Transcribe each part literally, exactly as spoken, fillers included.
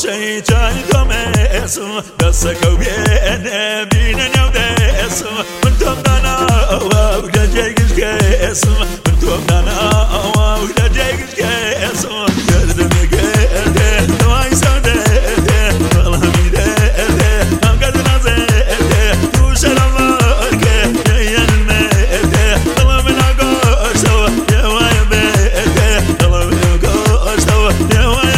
خوشی جای تو میسم دست کوبینه بینه نیو دیسم من تو دانا و جایگش کسم من تو دانا و جایگش کسم گردم گرده دوای سوده والله میده هم گرد نزده تو شرم ورکه یه نمیده دلم نگوش تو یه وای بده دلم نگوش تو یه وای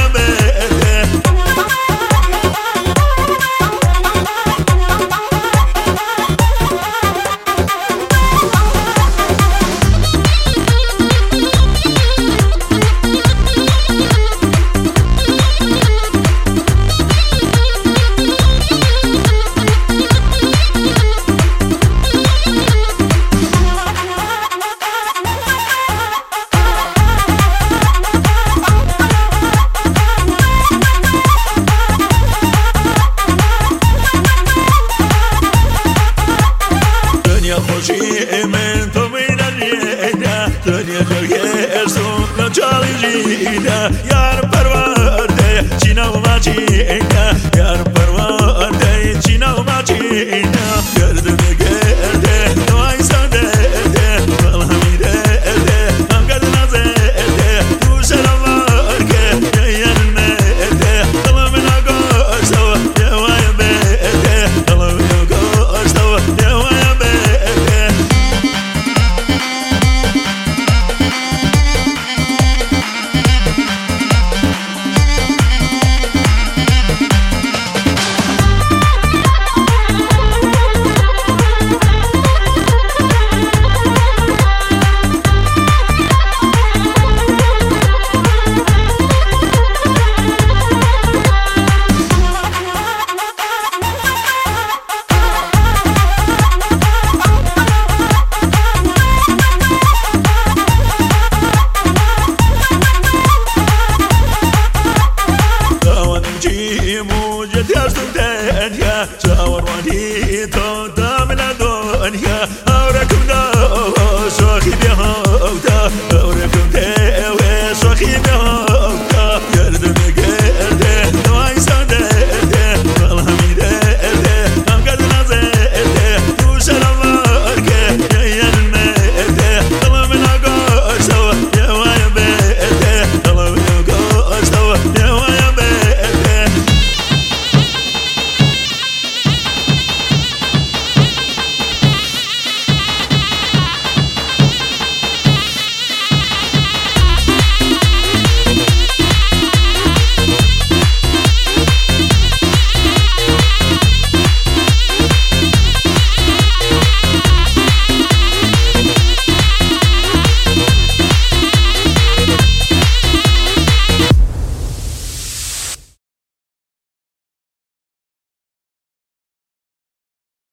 خوشی من تو می‌دانیه دنیا جرگه سوم نچالی جیده یار پرورده چی نو ماچی